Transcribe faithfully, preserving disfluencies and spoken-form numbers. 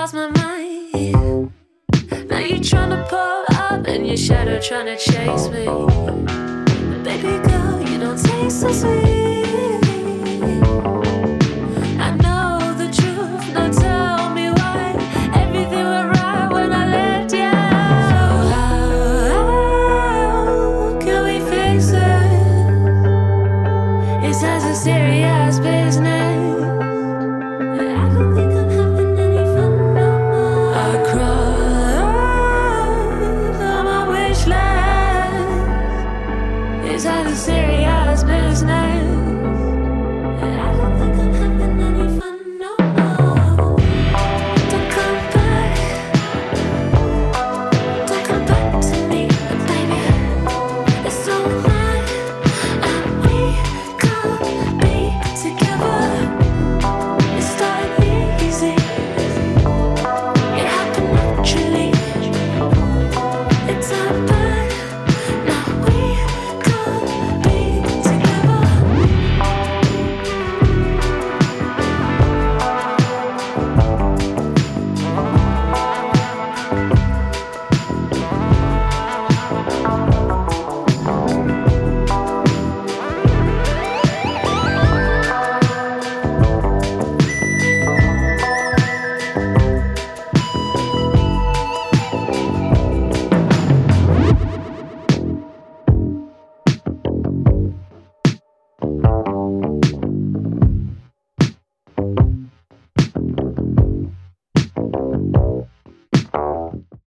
lost my mind. Now you tryna pull up and your shadow tryna chase me. But baby girl, you don't taste so sweet. I know the truth, now tell me why everything went right when I left you. So how can we fix it? It's as a serious business.